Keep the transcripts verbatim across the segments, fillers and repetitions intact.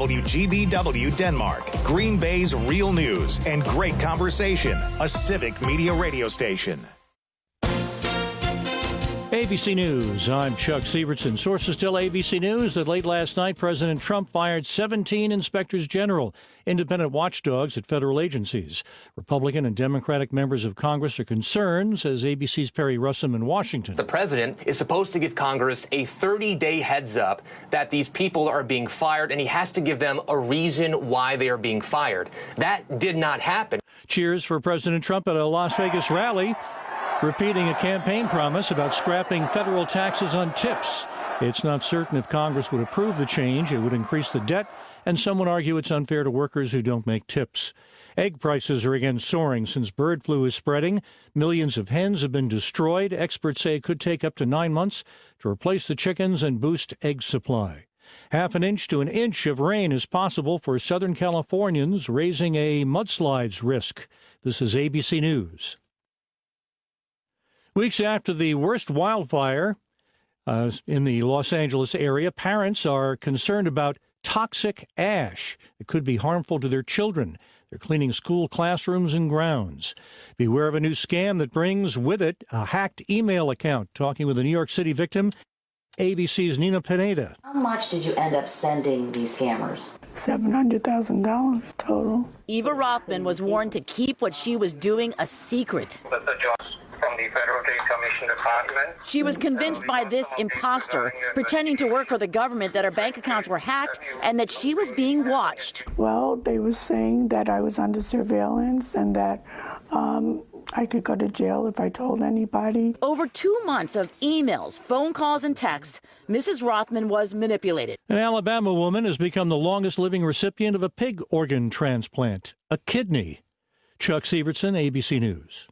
W G B W Denmark, Green Bay's real news and great conversation, a civic media radio station. A B C News, I'm Chuck Sievertson. Sources tell A B C News that late last night, President Trump fired seventeen inspectors general, independent watchdogs at federal agencies. Republican and Democratic members of Congress are concerned, says A B C's Perry Russum in Washington. The president is supposed to give Congress a thirty-day heads up that these people are being fired, and he has to give them a reason why they are being fired. That did not happen. Cheers for President Trump at a Las Vegas rally, repeating a campaign promise about scrapping federal taxes on tips. It's not certain if Congress would approve the change. It would increase the debt, and some would argue it's unfair to workers who don't make tips. Egg prices are again soaring since bird flu is spreading. Millions of hens have been destroyed. Experts say it could take up to nine months to replace the chickens and boost egg supply. Half an inch to an inch of rain is possible for Southern Californians, raising a mudslides risk. This is A B C News. Weeks after the worst wildfire uh, in the Los Angeles area, parents are concerned about toxic ash. It could be harmful to their children. They're cleaning school classrooms and grounds. Beware of a new scam that brings with it a hacked email account. Talking with a New York City victim, A B C's Nina Pineda. How much did you end up sending these scammers? seven hundred thousand dollars total. Eva Rothman was warned to keep what she was doing a secret. From the Federal Trade Commission Department. She was convinced by this imposter, pretending to work for the government, that her bank accounts were hacked and that she was being watched. Well, they were saying that I was under surveillance and that um, I could go to jail if I told anybody. Over two months of emails, phone calls, and texts, Missus Rothman was manipulated. An Alabama woman has become the longest living recipient of a pig organ transplant, a kidney. Chuck Sievertson, A B C News.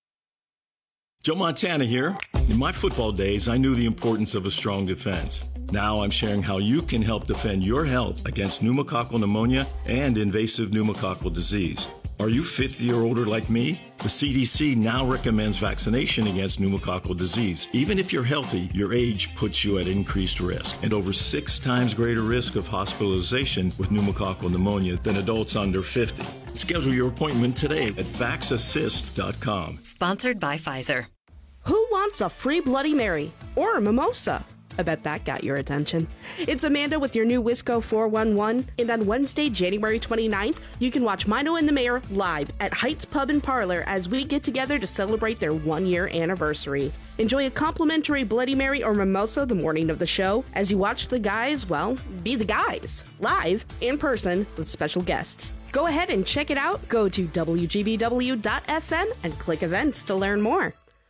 Joe Montana here. In my football days, I knew the importance of a strong defense. Now I'm sharing how you can help defend your health against pneumococcal pneumonia and invasive pneumococcal disease. Are you fifty or older like me? The C D C now recommends vaccination against pneumococcal disease. Even if you're healthy, your age puts you at increased risk and over six times greater risk of hospitalization with pneumococcal pneumonia than adults under fifty. Schedule your appointment today at vax assist dot com. Sponsored by Pfizer. Who wants a free Bloody Mary or a mimosa? I bet that got your attention. It's Amanda with your new Wisco four one one, and on Wednesday, January twenty-ninth, you can watch Mino and the Mayor live at Heights Pub and Parlor as we get together to celebrate their one-year anniversary. Enjoy a complimentary Bloody Mary or mimosa the morning of the show as you watch the guys, well, be the guys, live, in person, with special guests. Go ahead and check it out. Go to W G B W dot F M and click events to learn more.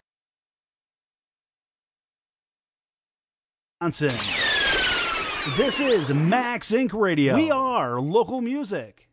This is Max Incorporated. Radio. We are local music.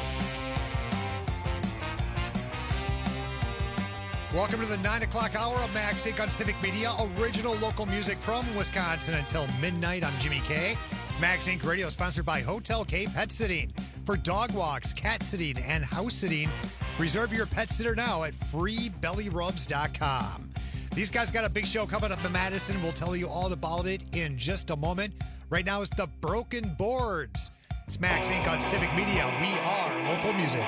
Welcome to the nine o'clock hour of Max Inc on Civic Media. Original local music from Wisconsin until midnight. I'm Jimmy K. Max Incorporated Radio sponsored by Hotel K Pet Sitting. For dog walks, cat sitting, and house sitting, reserve your pet sitter now at free belly rubs dot com. These guys got a big show coming up in Madison. We'll tell you all about it in just a moment. Right now it's the Broken Boards. It's Max Incorporated on Civic Media. We are local music.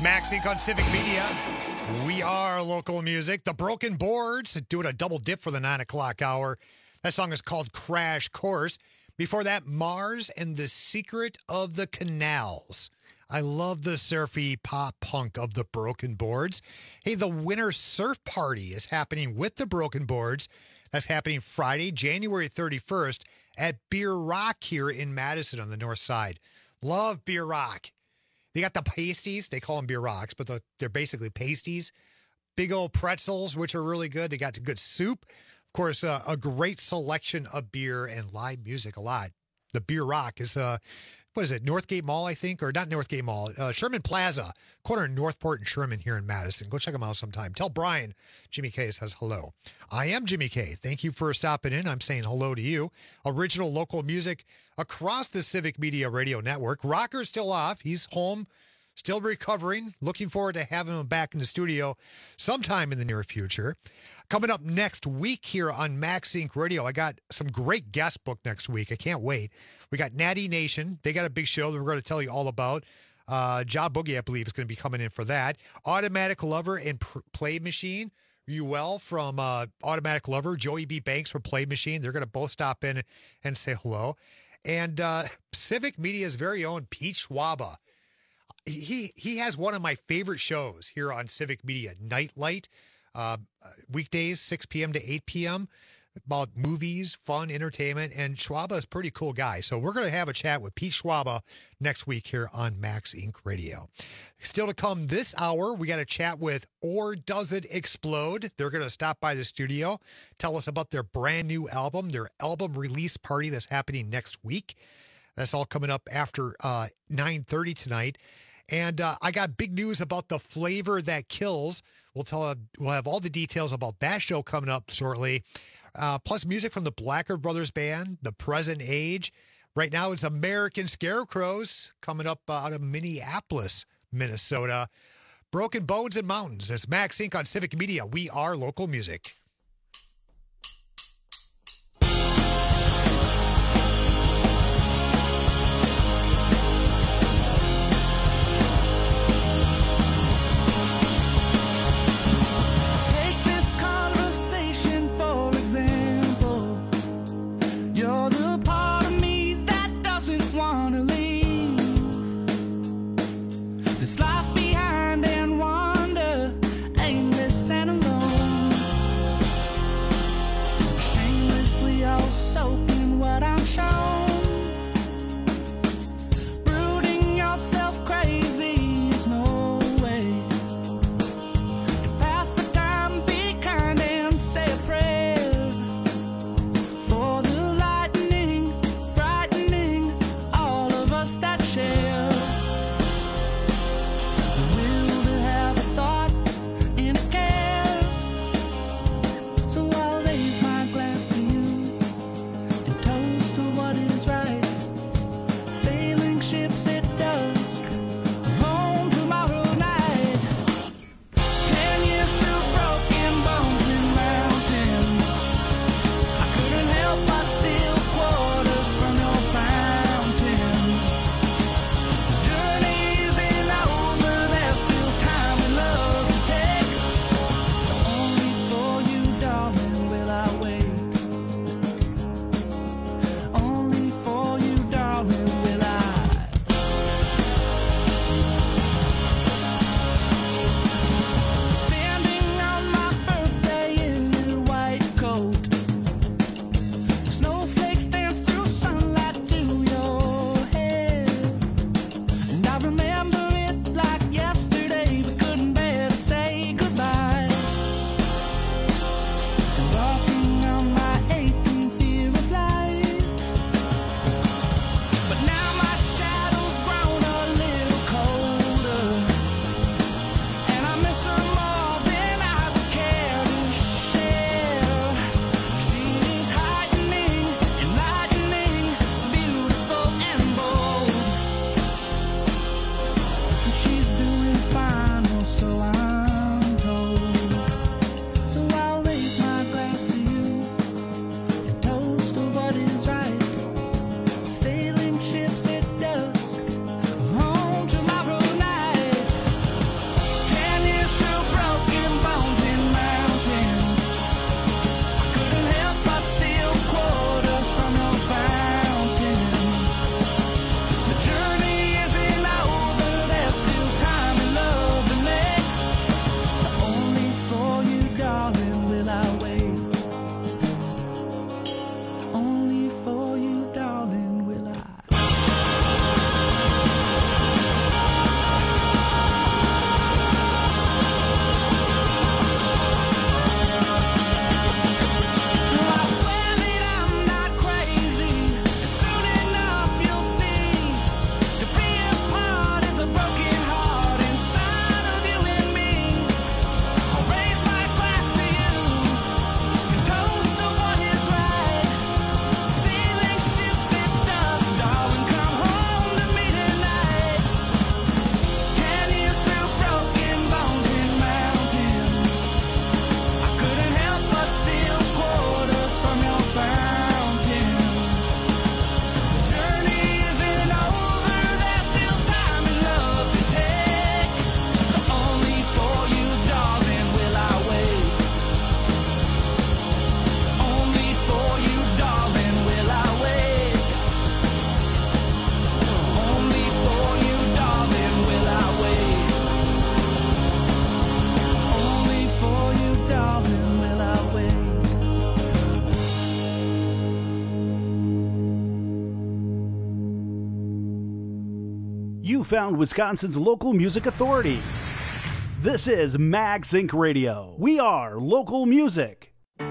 Max Inc on Civic Media. We are local music. The Broken Boards doing a double dip for the nine o'clock hour. That song is called Crash Course. Before that, Mars and the Secret of the Canals. I love the surfy pop punk of the Broken Boards. Hey, the Winter Surf Party is happening with the Broken Boards. That's happening Friday, January thirty-first at Beer Rock here in Madison on the north side. Love Beer Rock. They got the pasties. They call them beer rocks, but the, they're basically pasties. Big old pretzels, which are really good. They got the good soup. Of course, uh, a great selection of beer and live music a lot. The Beer Rock is, uh, what is it, Northgate Mall, I think? Or not Northgate Mall, uh, Sherman Plaza, corner of Northport and Sherman here in Madison. Go check them out sometime. Tell Brian Jimmy K says hello. I am Jimmy K. Thank you for stopping in. I'm saying hello to you. Original local music across the Civic Media Radio Network. Rocker's still off. He's home, still recovering. Looking forward to having him back in the studio sometime in the near future. Coming up next week here on Max Inc Radio, I got some great guests booked next week. I can't wait. We got Natty Nation. They got a big show that we're going to tell you all about. Uh, Job Boogie, I believe, is going to be coming in for that. Automatic Lover and P- Play Machine. Ruel from uh, Automatic Lover, Joey B. Banks from Play Machine. They're going to both stop in and say hello. And uh, Civic Media's very own Pete Schwaba. He, he has one of my favorite shows here on Civic Media, Nightlight. Uh, weekdays, six p.m. to eight p.m., about movies, fun, entertainment, and Schwaba is a pretty cool guy. So we're going to have a chat with Pete Schwaba next week here on Max Inc Radio. Still to come this hour, we got a chat with Or Does It Explode? They're going to stop by the studio, tell us about their brand new album, their album release party that's happening next week. That's all coming up after uh, nine thirty tonight. And uh, I got big news about The Flavor That Kills. We'll tell. We'll have all the details about that show coming up shortly. Uh, plus music from the Blackard Brothers Band, The Present Age. Right now it's American Scarecrows coming up uh, out of Minneapolis, Minnesota. Broken Bones and Mountains. It's Max Inc on Civic Media. We are local music. found Wisconsin's local music authority. This is MagSync Radio. We are local music.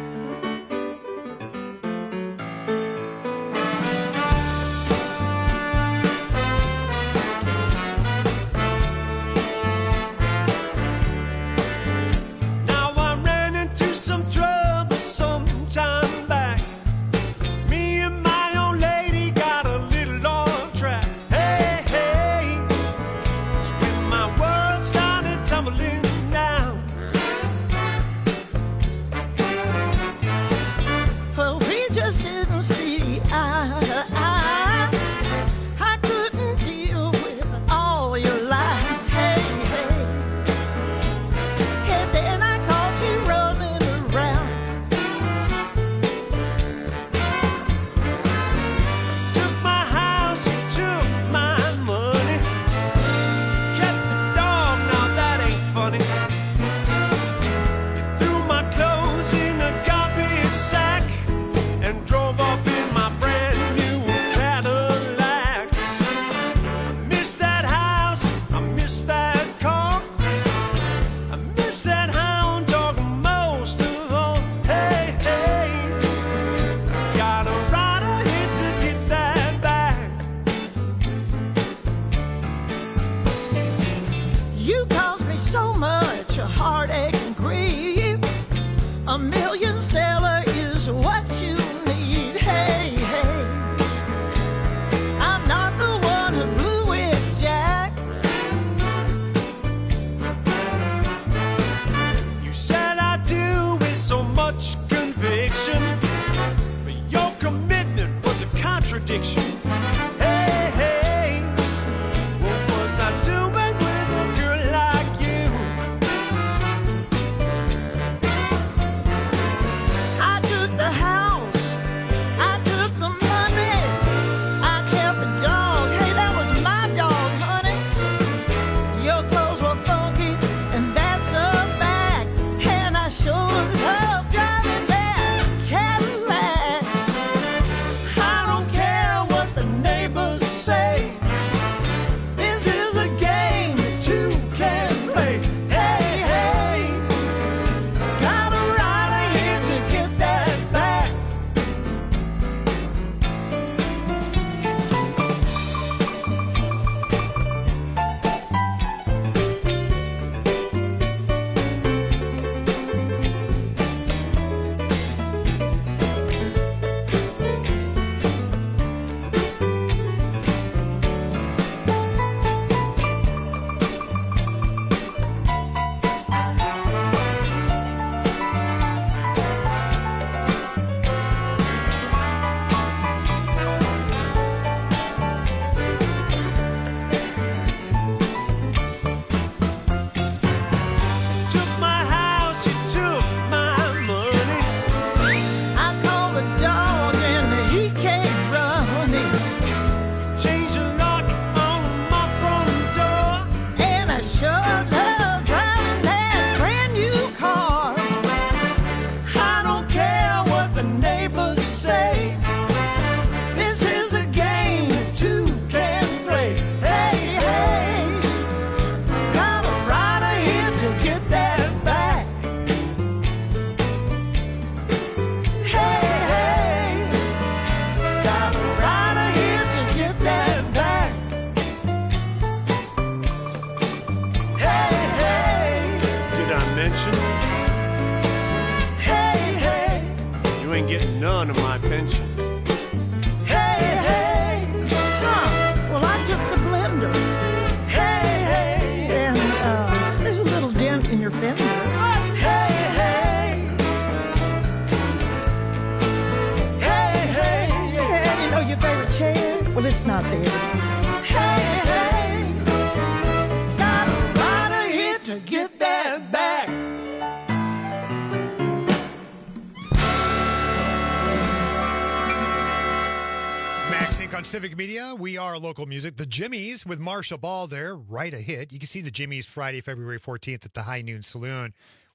On Civic Media, we are local music. The Jimmies with Marshall Ball there, Right a Hit. You can see the Jimmies Friday, February fourteenth at the High Noon Saloon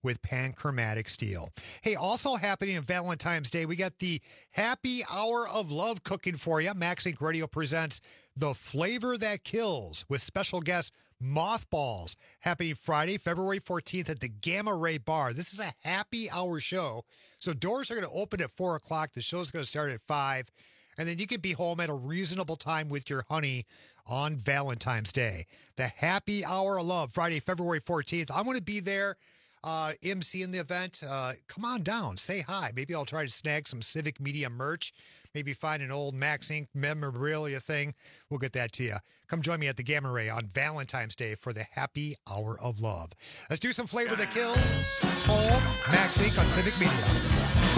with Panchromatic Steel. Hey, also happening on Valentine's Day, we got the Happy Hour of Love cooking for you. Max Inc Radio presents The Flavor That Kills with special guest Mothballs, happening Friday, February fourteenth at the Gamma Ray Bar. This is a happy hour show. So doors are going to open at four o'clock. The show's going to start at five. And then you can be home at a reasonable time with your honey on Valentine's Day. The Happy Hour of Love, Friday, February fourteenth. I'm going to be there. Uh, emceeing the event. Uh, come on down. Say hi. Maybe I'll try to snag some Civic Media merch. Maybe find an old Max Inc memorabilia thing. We'll get that to you. Come join me at the Gamma Ray on Valentine's Day for the Happy Hour of Love. Let's do some Flavor That Kills. It's home. Max Inc on Civic Media.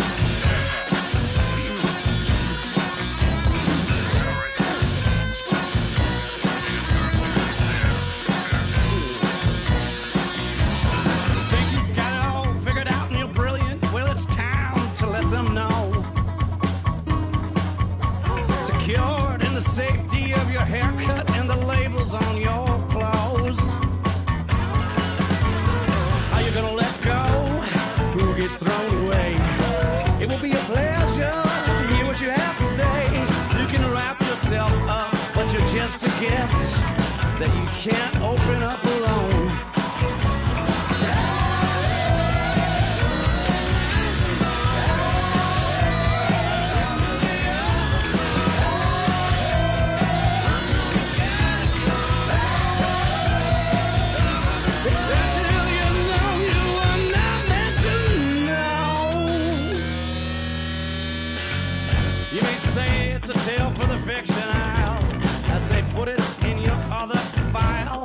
The safety of your haircut and the labels on your clothes. Are you gonna let go? Who gets thrown away? It will be a pleasure to hear what you have to say. You can wrap yourself up, but you're just a gift that you can't open up alone. It's a tale for the fiction aisle. I say put it in your other file.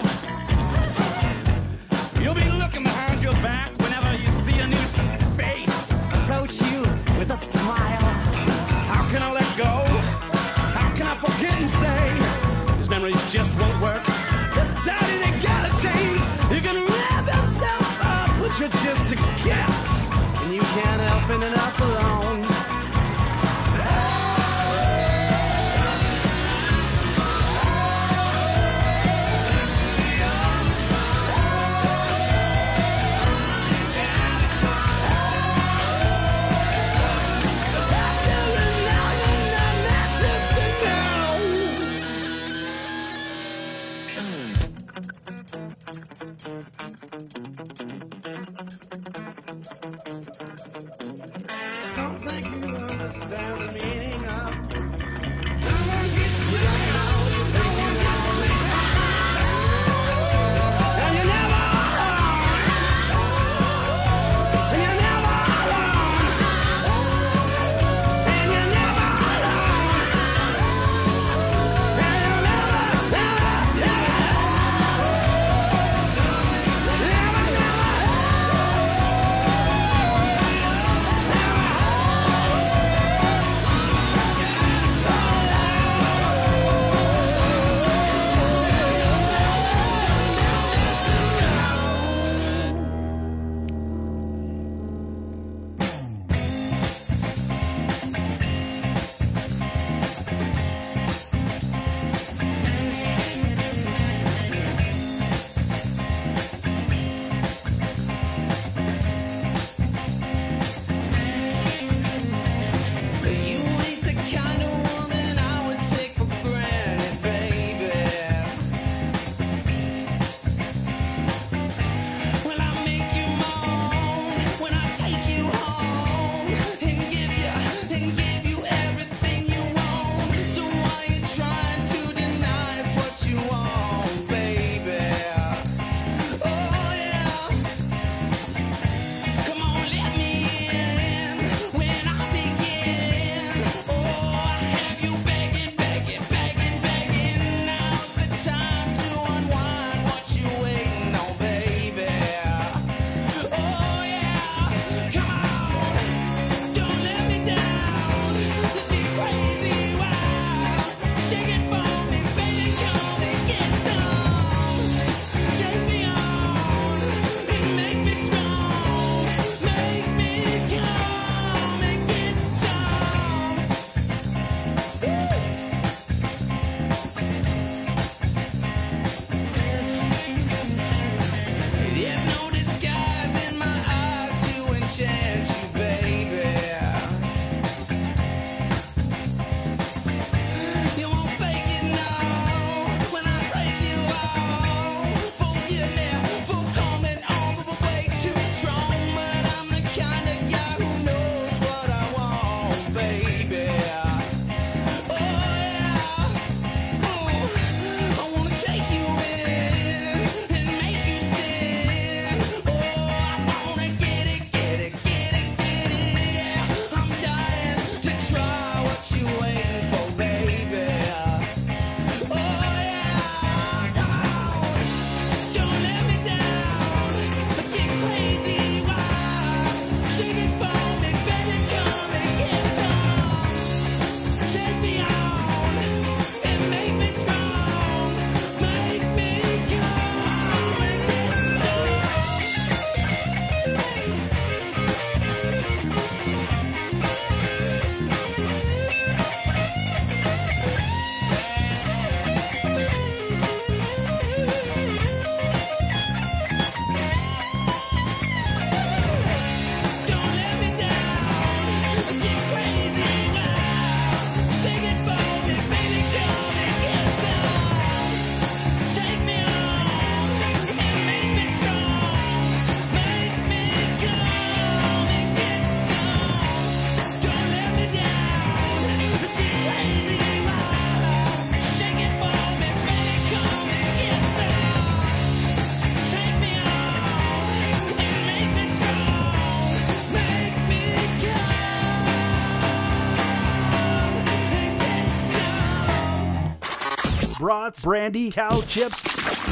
You'll be looking behind your back whenever you see a new face approach you with a smile. How can I let go? How can I forget and say these memories just won't work? The daddy, they gotta change. You can wrap yourself up, but you're just a gift, and you can't help it up alone. Don't think you understand the meaning of no one gets to know you, no one gets to know. And you're never alone. And you're never alone. And you're never alone. And you're never, never, never, never, never. brats, brandy, cow chips,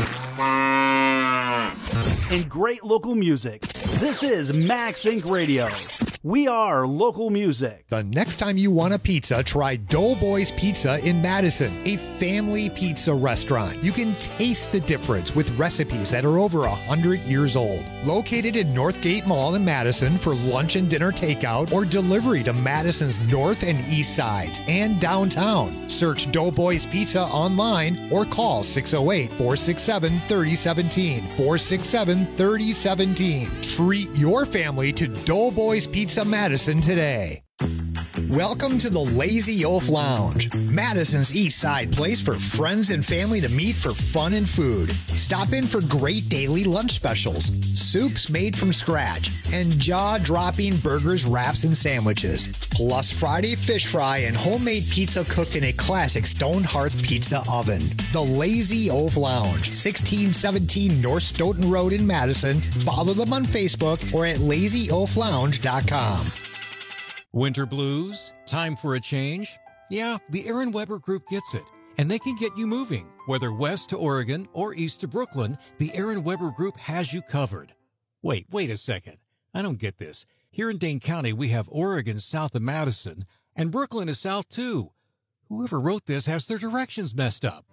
and great local music. This is Max Incorporated. Radio. We are local music. The next time you want a pizza, try Doughboys Pizza in Madison, a family pizza restaurant. You can taste the difference with recipes that are over one hundred years old. Located in Northgate Mall in Madison for lunch and dinner takeout or delivery to Madison's north and east sides and downtown. Search Doughboys Pizza online or call six oh eight, four six seven, three oh one seven, four six seven, three oh one seven. Treat your family to Doughboys Pizza Madison today. Welcome to the Lazy Oaf Lounge, Madison's East Side place for friends and family to meet for fun and food. Stop in for great daily lunch specials, soups made from scratch, and jaw-dropping burgers, wraps, and sandwiches. Plus Friday fish fry and homemade pizza cooked in a classic stone hearth pizza oven. The Lazy Oaf Lounge, sixteen seventeen North Stoughton Road in Madison. Follow them on Facebook or at lazy oaf lounge dot com. Winter blues? Time for a change? Yeah, the Aaron Weber Group gets it, and they can get you moving. Whether west to Oregon or east to Brooklyn, the Aaron Weber Group has you covered. Wait, wait a second. I don't get this. Here in Dane County, we have Oregon south of Madison, and Brooklyn is south too. Whoever wrote this has their directions messed up.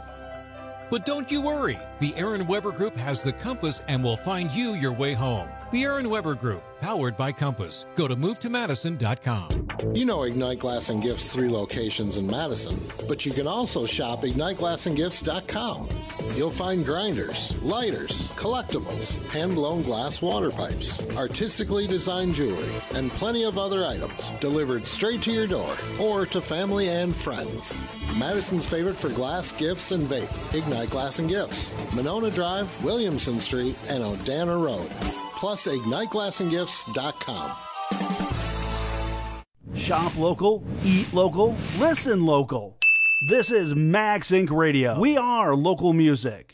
But don't you worry. The Aaron Weber Group has the compass and will find you your way home. The Aaron Weber Group, powered by Compass. Go to move to madison dot com. You know Ignite Glass and Gifts' three locations in Madison, but you can also shop ignite glass and gifts dot com. You'll find grinders, lighters, collectibles, hand-blown glass water pipes, artistically designed jewelry, and plenty of other items delivered straight to your door or to family and friends. Madison's favorite for glass, gifts, and vape, Ignite Glass and Gifts, Monona Drive, Williamson Street, and Odana Road. Plus ignite glass and gifts dot com. Shop local, eat local, listen local. This is Max Incorporated. Radio. We are local music.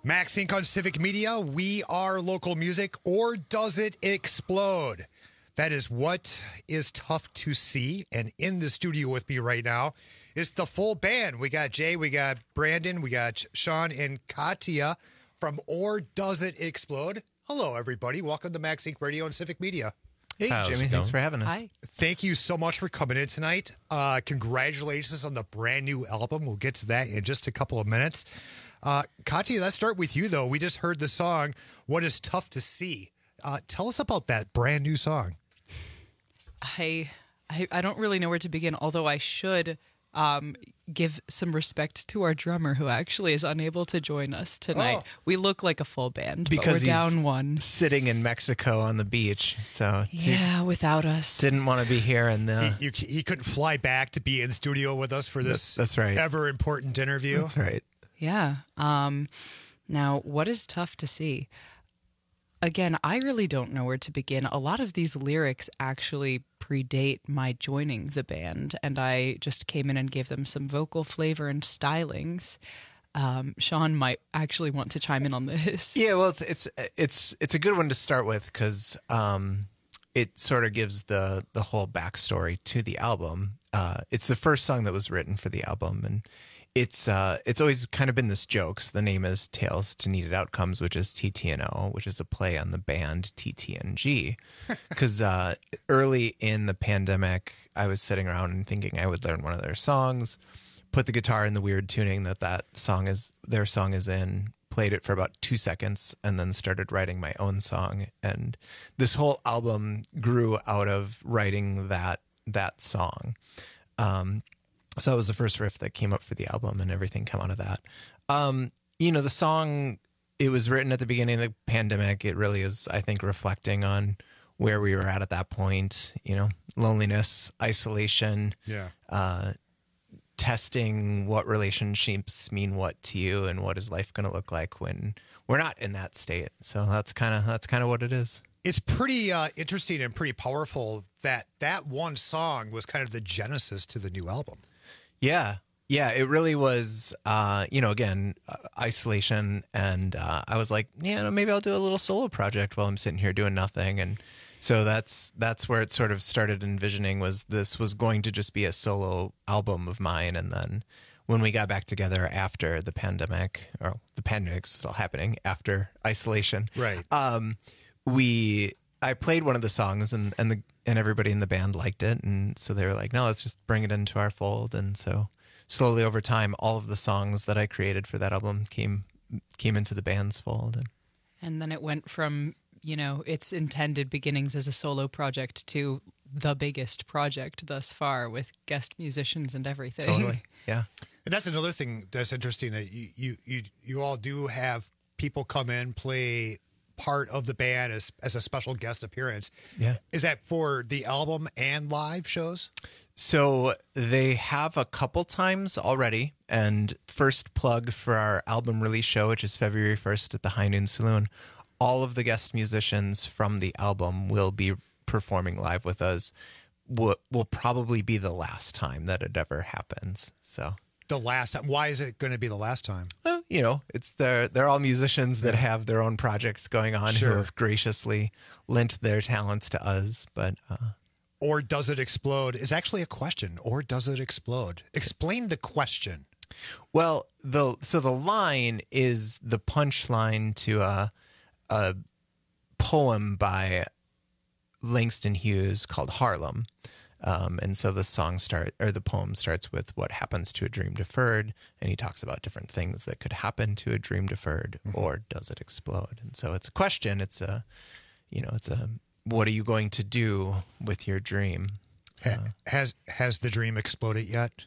Max Inc on Civic Media. We are local music, or does it explode? That is what is tough to see. And in the studio with me right now is the full band. We got Jay, we got Brandon, we got Sean and Katia from Or Does It Explode? Hello, everybody. Welcome to Max Inc Radio and Civic Media. Hey, How's Jimmy. Thanks for having us. Hi. Thank you so much for coming in tonight. Uh, congratulations on the brand new album. We'll get to that in just a couple of minutes. Uh, Katia, let's start with you, though. We just heard the song, What Is Tough to See. Uh, tell us about that brand new song. I, I I don't really know where to begin, although I should um, give some respect to our drummer who actually is unable to join us tonight. Oh. We look like a full band, because but we're he's down one. Sitting in Mexico on the beach, so yeah, without us. Didn't want to be here, and the he, you, he couldn't fly back to be in studio with us for this. That's, that's right. Ever important interview. That's right. Yeah. Um, now, what is tough to see? Again, I really don't know where to begin. A lot of these lyrics actually predate my joining the band, and I just came in and gave them some vocal flavor and stylings. Um, Sean might actually want to chime in on this. Yeah, well, it's it's it's it's a good one to start with because um, it sort of gives the the whole backstory to the album. Uh, it's the first song that was written for the album, and It's uh, it's always kind of been this joke. So the name is Tales to Needed Outcomes, which is T T N O, which is a play on the band T T N G. Because uh, early in the pandemic, I was sitting around and thinking I would learn one of their songs, put the guitar in the weird tuning that that song is, their song is in, played it for about two seconds, and then started writing my own song. And this whole album grew out of writing that that song. Um, So that was the first riff that came up for the album, and everything came out of that. Um, you know, the song, it was written at the beginning of the pandemic. It really is, I think, reflecting on where we were at at that point, you know, loneliness, isolation, yeah, uh, testing what relationships mean what to you, and what is life going to look like when we're not in that state. So that's kind of that's kind of what it is. It's pretty uh, interesting and pretty powerful that that one song was kind of the genesis to the new album. Yeah. Yeah, it really was, uh, you know, again, uh, isolation. And uh, I was like, yeah, no, maybe I'll do a little solo project while I'm sitting here doing nothing. And so that's that's where it sort of started envisioning was this was going to just be a solo album of mine. And then when we got back together after the pandemic, or the pandemic's still happening after isolation. Right. Um, we, I played one of the songs and, and the, and everybody in the band liked it. And so they were like, no, let's just bring it into our fold. And so slowly over time, all of the songs that I created for that album came, came into the band's fold. And, and then it went from, you know, its intended beginnings as a solo project to the biggest project thus far with guest musicians and everything. Totally. Yeah. And that's another thing that's interesting that you, you, you, you all do have people come in, play part of the band as as a special guest appearance. Yeah. Is that for the album and live shows? So they have a couple times already. And first plug for our album release show, which is February first at the High Noon Saloon. All of the guest musicians from the album will be performing live with us. Will will probably be the last time that it ever happens. So the last time. Why is it going to be the last time? Well, you know, it's they're they're all musicians that have their own projects going on Sure. who have graciously lent their talents to us. But uh, Or does it explode is actually a question. Or does it explode? Explain the question. well, the so the line is the punchline to a a poem by Langston Hughes called Harlem. Um, and so the song start or the poem starts with what happens to a dream deferred, and he talks about different things that could happen to a dream deferred, mm-hmm. or does it explode? And so it's a question. It's a, you know, it's a what are you going to do with your dream? Ha- uh, has has the dream exploded yet?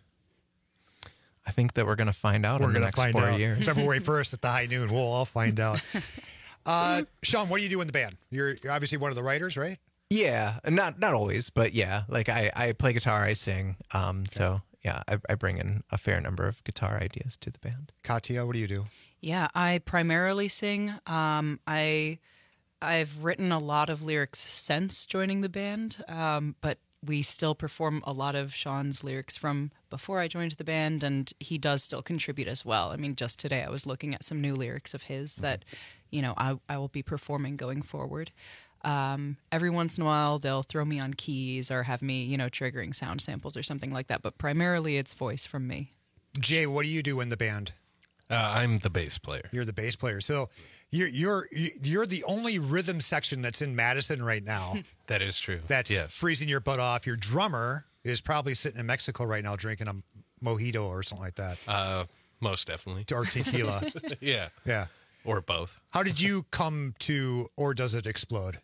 I think that we're going to find out We're in the gonna next find four out. years. February first at the High Noon. We'll all find out. Uh, Sean, what do you do in the band? You're, you're obviously one of the writers, right? Yeah, not not always, but yeah. Like I, I play guitar, I sing. Um, okay. So yeah, I, I bring in a fair number of guitar ideas to the band. Katia, what do you do? Yeah, I primarily sing. Um, I I've written a lot of lyrics since joining the band, um, but we still perform a lot of Sean's lyrics from before I joined the band, and he does still contribute as well. I mean, just today I was looking at some new lyrics of his that, you know, I, I will be performing going forward. Um, every once in a while, they'll throw me on keys or have me, you know, triggering sound samples or something like that. But primarily, it's voice from me. Jay, what do you do in the band? Uh, I'm the bass player. You're the bass player. So you're you're you're the only rhythm section that's in Madison right now. That is true. That's yes. freezing your butt off. Your drummer is probably sitting in Mexico right now drinking a mojito or something like that. Uh, most definitely. Or tequila. Yeah. Yeah. Or both. How did you come to Or Does It Explode?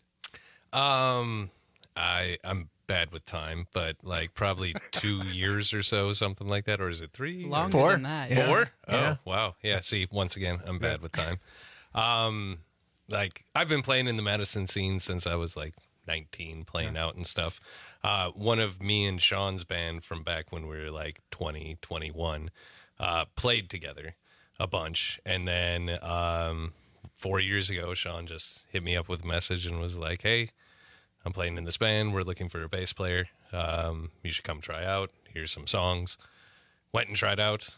Um, I I'm bad with time, but like probably two years or so, something like that, or is it three? Longer Four. than that. Yeah. Four? Oh, Yeah. wow. Yeah. See, once again, I'm bad with time. Um, like I've been playing in the Madison scene since I was like nineteen, playing out and stuff. Uh, one of me and Sean's band from back when we were like twenty, twenty-one, uh, played together a bunch. And then, um, four years ago, Sean just hit me up with a message and was like, "Hey, I'm playing in this band. We're looking for a bass player. Um, you should come try out. Here's some songs." Went and tried out.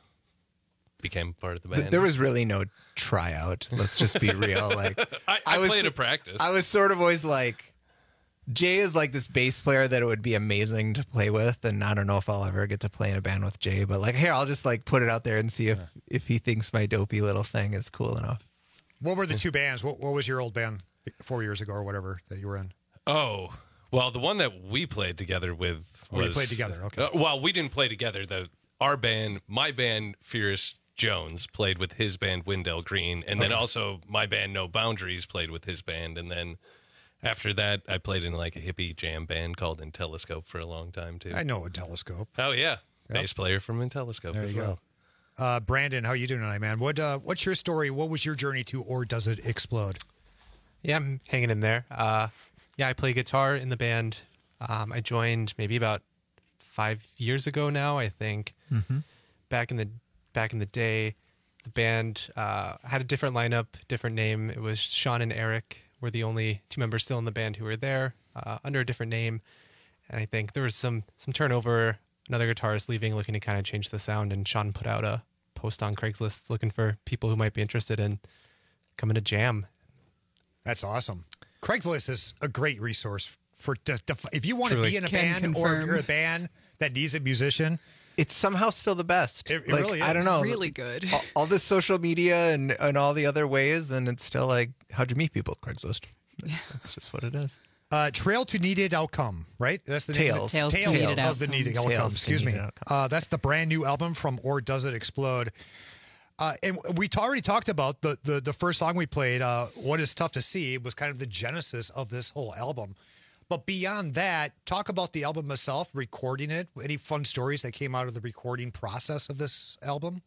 Became part of the band. There was really no tryout. Let's just be real. Like I, I, I was, played a practice. I was sort of always like, Jay is like this bass player that it would be amazing to play with, and I don't know if I'll ever get to play in a band with Jay. But like, here, I'll just like put it out there and see if if he thinks my dopey little thing is cool enough. What were the two bands? What, what was your old band four years ago or whatever that you were in? Oh, well, the one that we played together with was... Oh, you played together, okay. Uh, well, we didn't play together. The Our band, my band, Fierce Jones, played with his band, Wendell Green. And then Okay. also my band, No Boundaries, played with his band. And then after that, I played in like a hippie jam band called Intelliscope for a long time, too. I know a telescope. Oh, yeah. Yep. Bass player from Intelliscope There as you well. go. Uh, Brandon, how you doing tonight, man? What uh, What's your story? What was your journey to Or Does It Explode? Yeah, I'm hanging in there. Uh, yeah, I play guitar in the band. Um, I joined maybe about five years ago now, I think. Mm-hmm. Back in the back in the day, the band uh, had a different lineup, different name. It was Sean and Eric were the only two members still in the band who were there uh, under a different name. And I think there was some some turnover. Another guitarist leaving, looking to kind of change the sound, and Sean put out a post on Craigslist looking for people who might be interested in coming to jam. That's awesome. Craigslist is a great resource for to, to, if you want Truly. to be in a Can band or if confirm. you're a band that needs a musician. It's somehow still the best. It, it like, really is. I don't know. Really good. All, all this social media and, and all the other ways, and it's still like, how'd you meet people? Craigslist. Yeah. That's just what it is. Uh, Trail to Needed Outcome, right? That's the name of Tales. the, Tales to Tales Needed of the Outcome. Needed Tales Outcome. to Excuse me. Needed Outcomes. Uh, that's the brand new album from Or Does It Explode? Uh, and we t- already talked about the, the the first song we played. Uh, What Is Tough to See was kind of the genesis of this whole album. But beyond that, talk about the album itself, recording it. Any fun stories that came out of the recording process of this album?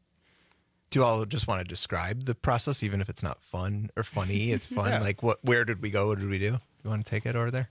Do you all just want to describe the process, even if it's not fun or funny? It's fun. Yeah. Like, what? Where did we go? What did we do? You want to take it over there?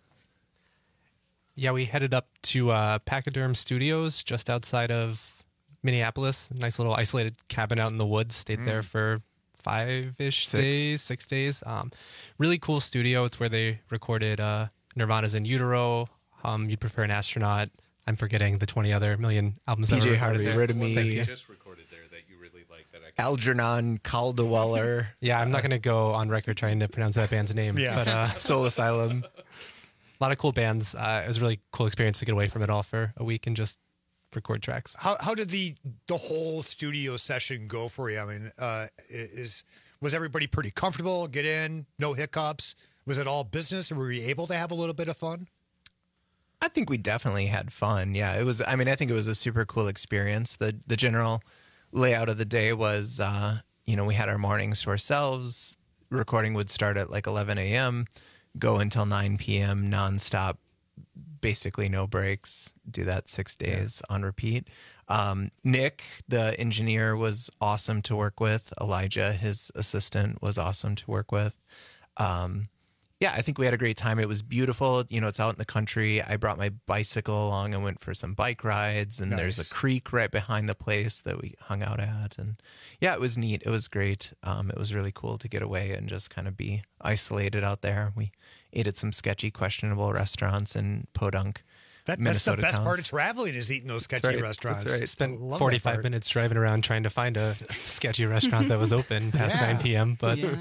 Yeah, we headed up to uh, Pachyderm Studios just outside of Minneapolis. Nice little isolated cabin out in the woods. Stayed Mm. there for five-ish Six. days, six days. Um, really cool studio. It's where they recorded uh, Nirvana's In Utero, um, You'd Prefer an Astronaut. I'm forgetting the twenty other million albums P that J were Harvey, recorded there. Rid of Thank Me, you. Just recorded there that you really like that I can... Algernon Caldeweller, Yeah, I'm not going to go on record trying to pronounce that band's name. Yeah. But uh, Soul Asylum. a lot of cool bands. Uh, it was a really cool experience to get away from it all for a week and just record tracks. How how did the the whole studio session go for you? I mean, uh, is was everybody pretty comfortable? Get in, no hiccups. Was it all business, or were you able to have a little bit of fun? I think we definitely had fun. Yeah, it was. I mean, I think it was a super cool experience. The the general layout of the day was, uh, you know, we had our mornings to ourselves. Recording would start at like eleven a.m., go until nine p.m. nonstop, basically no breaks. Do that six days on repeat. Um, Nick, the engineer, was awesome to work with. Elijah, his assistant, was awesome to work with. Um, yeah, I think we had a great time. It was beautiful. You know, it's out in the country. I brought my bicycle along and went for some bike rides. And there's Nice. a creek right behind the place that we hung out at. And yeah, it was neat. It was great. Um, it was really cool to get away and just kind of be isolated out there. We ate at some sketchy, questionable restaurants in Podunk. That, that's Minnesota the best towns. part of traveling is eating those sketchy That's right. restaurants. That's right. I spent love that forty-five part. minutes driving around trying to find a sketchy restaurant that was open past Yeah. nine p.m. But Yeah.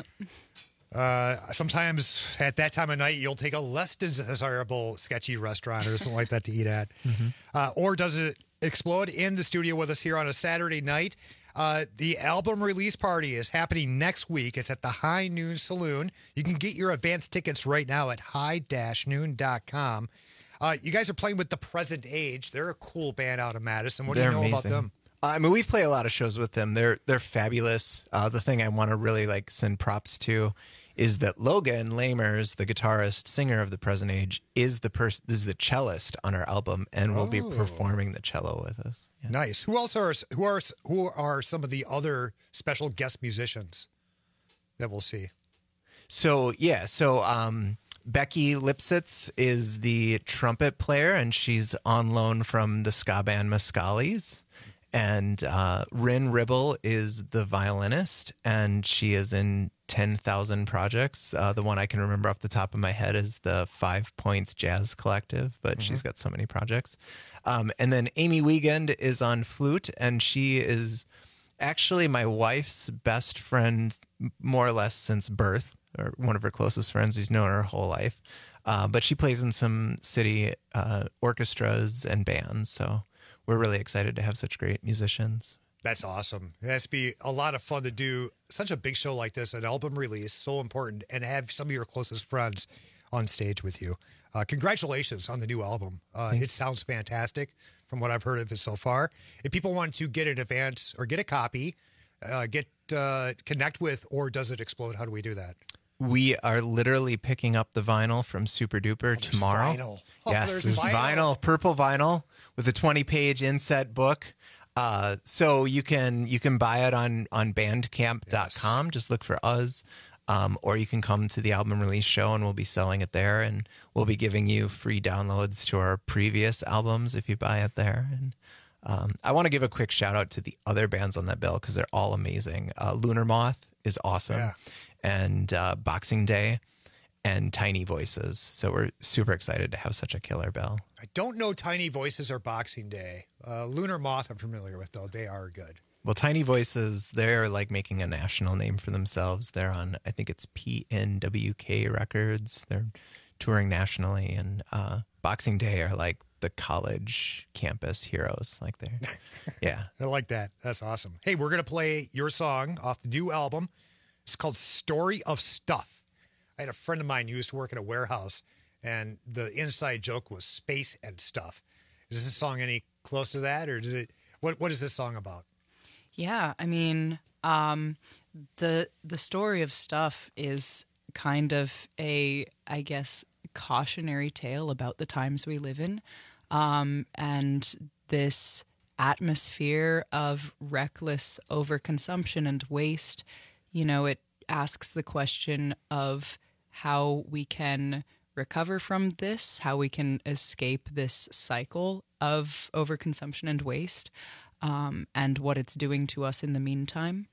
Uh, sometimes at that time of night, you'll take a less desirable sketchy restaurant or something like that to eat at. Mm-hmm. Uh, or does it explode in the studio with us here on a Saturday night? Uh, the album release party is happening next week. It's at the High Noon Saloon. You can get your advance tickets right now at high dash noon dot com. Uh, you guys are playing with The Present Age. They're a cool band out of Madison. What They're do you know amazing. about them? Uh, I mean, we've played a lot of shows with them. They're they're fabulous. Uh, the thing I want to really like send props to is that Logan Lamers, the guitarist singer of The Present Age, is the person is the cellist on our album and will be Oh. performing the cello with us. Nice. Who else are who are who are some of the other special guest musicians that we'll see? So yeah, so um, Becky Lipsitz is the trumpet player, and she's on loan from the ska band Mescalis. And uh, Rin Ribble is the violinist, and she is in ten thousand projects. Uh, the one I can remember off the top of my head is the Five Points Jazz Collective, but she's got so many projects. Um, and then Amy Wiegand is on flute, and she is actually my wife's best friend, m- more or less since birth, or one of her closest friends who's known her whole life. Uh, but she plays in some city uh, orchestras and bands, so we're really excited to have such great musicians. That's awesome. It has to be a lot of fun to do such a big show like this, an album release, so important, and have some of your closest friends on stage with you. Uh, congratulations on the new album. Uh, it sounds fantastic from what I've heard of it so far. If people want to get an advance or get a copy, uh, get uh, connect with Or Does It Explode, how do we do that? We are literally picking up the vinyl from Super Duper tomorrow. vinyl. Oh, yes, there's there's, vinyl. vinyl. purple vinyl with a twenty-page inset book. Uh, so you can you can buy it on on bandcamp dot com. Just look for us, um, or you can come to the album release show, and we'll be selling it there, and we'll be giving you free downloads to our previous albums if you buy it there. And um, I want to give a quick shout out to the other bands on that bill because they're all amazing. Uh, Lunar Moth is awesome. Yeah. And uh, Boxing Day and Tiny Voices. So we're super excited to have such a killer bill. I don't know Tiny Voices or Boxing Day. Uh, Lunar Moth I'm familiar with, though. They are good. Well, Tiny Voices, they're like making a national name for themselves. They're on, I think it's P N W K Records. They're touring nationally. And uh, Boxing Day are like the college campus heroes. Like they're, yeah. I like that. That's awesome. Hey, we're going to play your song off the new album. It's called Story of Stuff. I had a friend of mine who used to work in a warehouse, and the inside joke was space and stuff. Is this song any close to that, or does it? What What is this song about? Yeah, I mean, um, the the story of Stuff is kind of a, I guess, cautionary tale about the times we live in, um, and this atmosphere of reckless overconsumption and waste. You know, it asks the question of how we can recover from this, how we can escape this cycle of overconsumption and waste, um, and what it's doing to us in the meantime.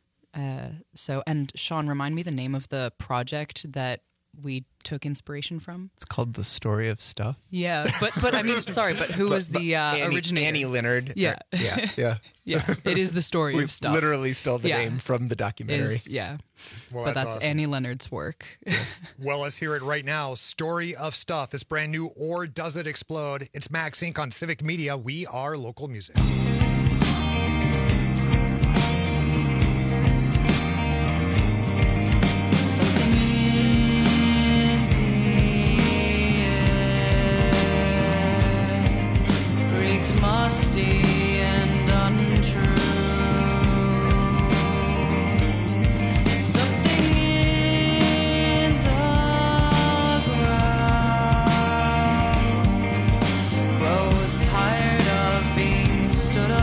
Uh, so, and Sean, remind me the name of the project that we took inspiration from. It's called The Story of Stuff. Yeah, but but I mean, sorry, but who was But- the uh, Annie, originator? Annie Leonard. Yeah, Or- yeah, yeah, yeah. It is the story We of Stuff. literally stole the Yeah. name from the documentary. Is- yeah, Well, but that's that's awesome. Annie Leonard's work. Well, let's hear it right now. Story of Stuff is brand new. Or Does It Explode? It's Max Inc on Civic Media. We are local music. Breaks musty and untrue. Something in the ground grows tired of being stood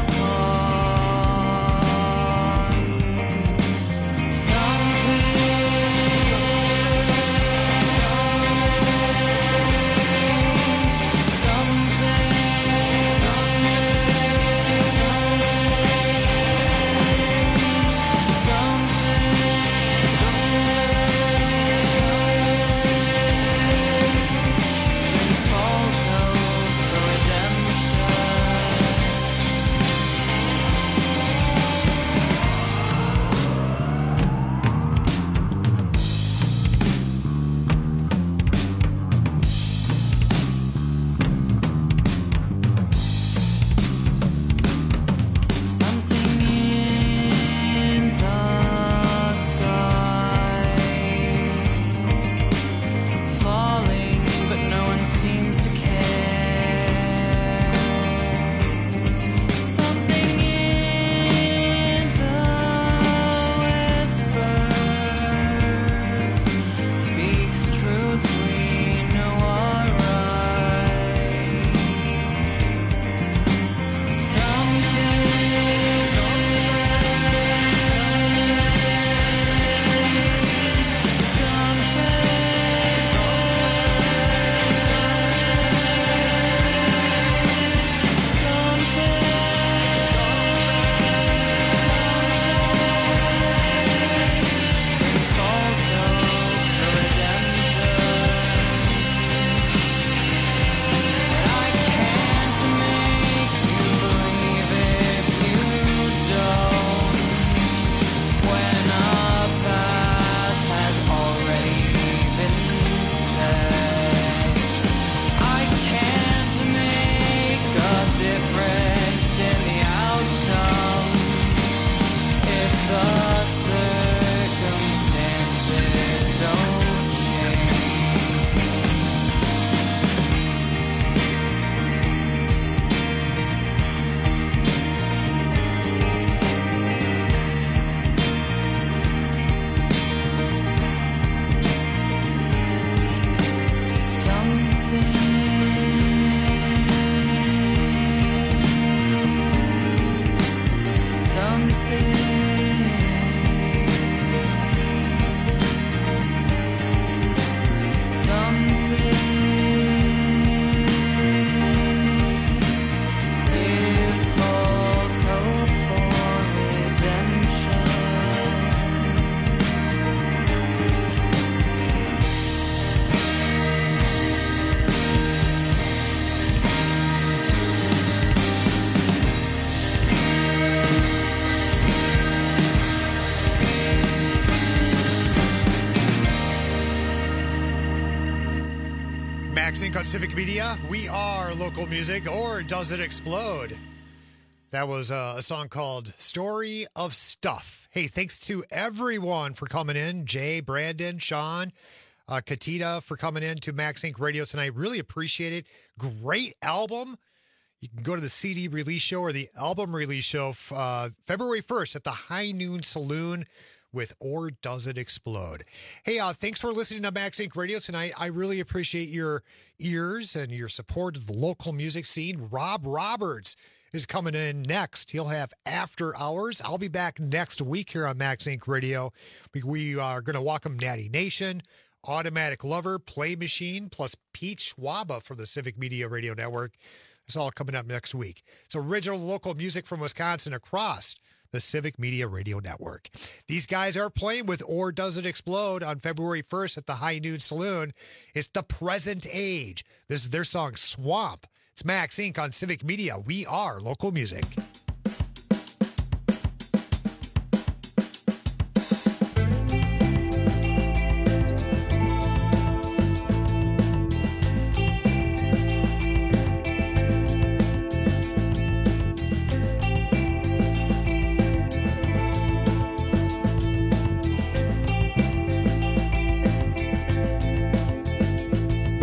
Max Inc on Civic Media. We are local music, or does it explode? That was uh, a song called Story of Stuff. Hey, thanks to everyone for coming in. Jay, Brandon, Sean, uh, Katita for coming in to Max Inc Radio tonight. Really appreciate it. Great album. You can go to the C D release show or the album release show uh, February first at the High Noon Saloon with Or Does It Explode? Hey, uh, thanks for listening to Max Inc Radio tonight. I really appreciate your ears and your support of the local music scene. Rob Roberts is coming in next. He'll have After Hours. I'll be back next week here on Max Inc Radio. We, we are going to welcome Natty Nation, Automatic Lover, Play Machine, plus Pete Schwaba for the Civic Media Radio Network. It's all coming up next week. It's original local music from Wisconsin across the Civic Media Radio Network. These guys are playing with Or Does It Explode on February first at the High Noon Saloon. It's The Present Age. This is their song, Swamp. It's Max Inc on Civic Media. We are local music.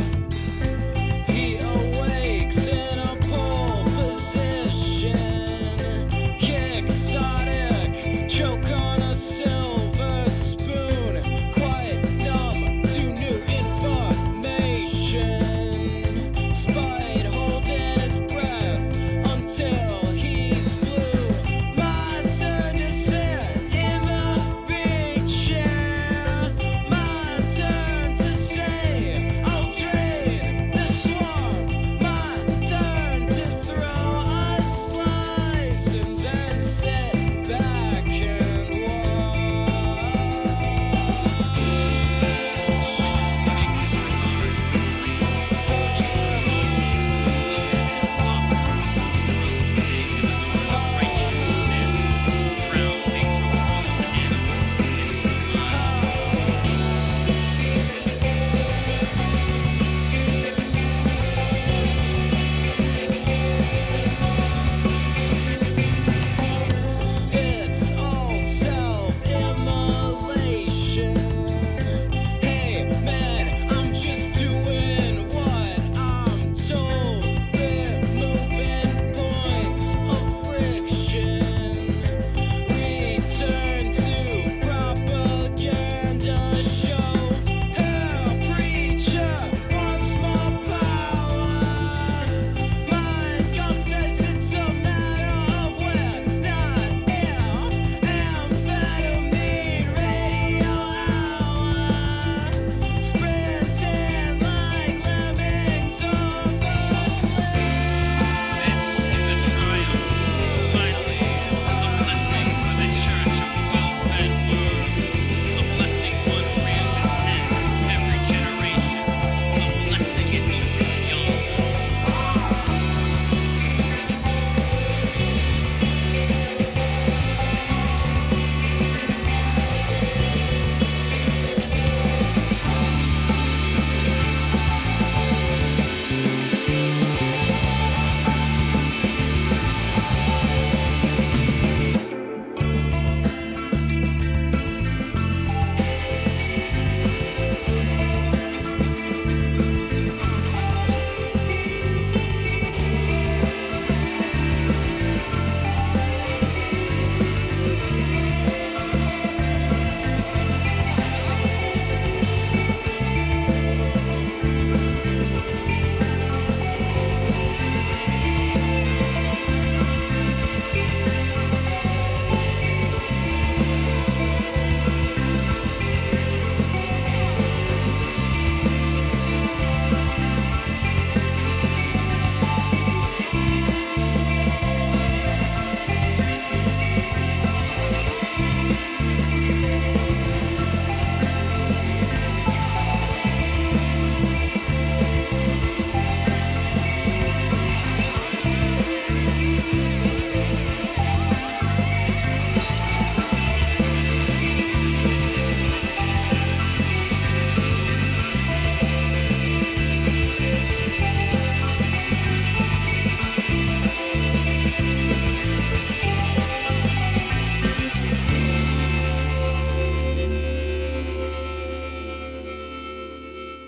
He awakes in a pole position.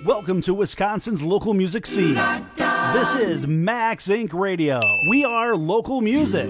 Welcome to Wisconsin's local music scene. This is Max Inc Radio. We are local music.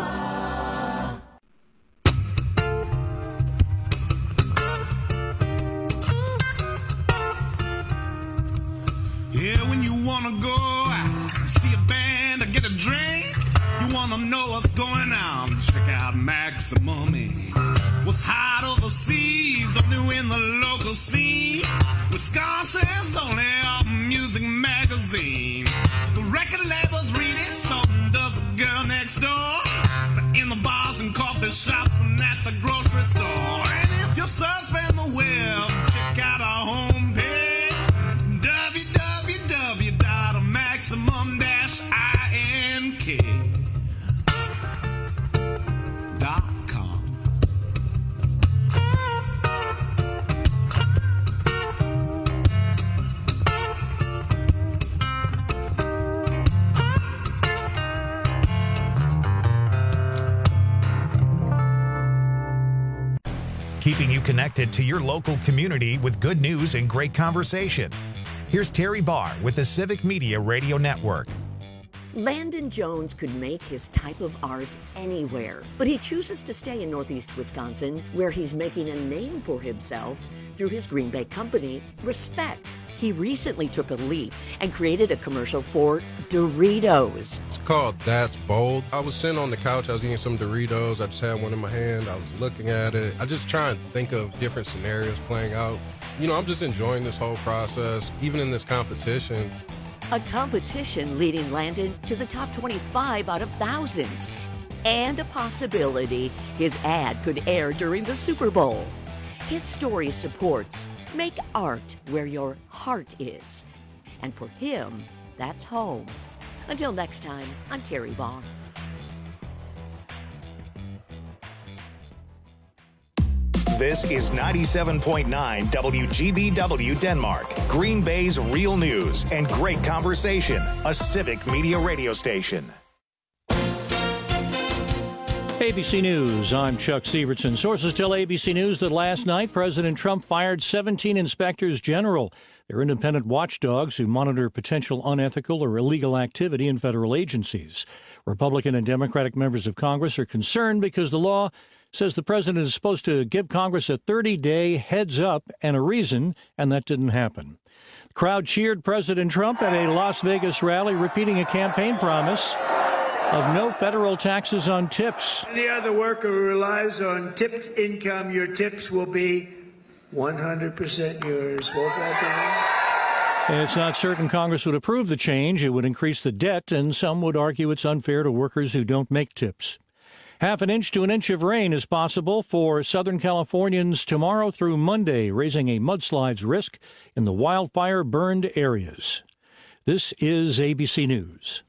Yeah, when you wanna go out, see a band or get a drink, you wanna know what's going on, check out Maximum Incorporated. What's hot overseas, only in the local scene. Wisconsin's only music magazine. The record labels read it, so does the girl next door. In the bars and coffee shops and at the grocery store. And if you're surfing the web, check out our homepage, w w w dot maximum dash ink dot com. Keeping you connected to your local community with good news and great conversation. Here's Terry Barr with the Civic Media Radio Network. Landon Jones could make his type of art anywhere, but he chooses to stay in Northeast Wisconsin, where he's making a name for himself through his Green Bay company, Respect. He recently took a leap and created a commercial for Doritos. It's called That's Bold. I was sitting on the couch, I was eating some Doritos, I just had one in my hand, I was looking at it. I just try and think of different scenarios playing out. You know, I'm just enjoying this whole process, even in this competition. A competition leading Landon to the top twenty-five out of thousands. And a possibility his ad could air during the Super Bowl. His story supports make art where your heart is. And for him, that's home. Until next time, I'm Terry Vaughn. This is ninety-seven point nine W G B W Denmark, Green Bay's real news and great conversation, a Civic Media radio station. A B C News, I'm Chuck Sievertson. Sources tell A B C News that last night President Trump fired seventeen inspectors general. They're independent watchdogs who monitor potential unethical or illegal activity in federal agencies. Republican and Democratic members of Congress are concerned because the law says the president is supposed to give Congress a thirty-day heads up and a reason, and that didn't happen. The crowd cheered President Trump at a Las Vegas rally, repeating a campaign promise of no federal taxes on tips. Any other worker who relies on tipped income, your tips will be one hundred percent yours. It's not certain Congress would approve the change. It would increase the debt, and some would argue it's unfair to workers who don't make tips. Half an inch to an inch of rain is possible for Southern Californians tomorrow through Monday, raising a mudslides risk in the wildfire-burned areas. This is A B C News.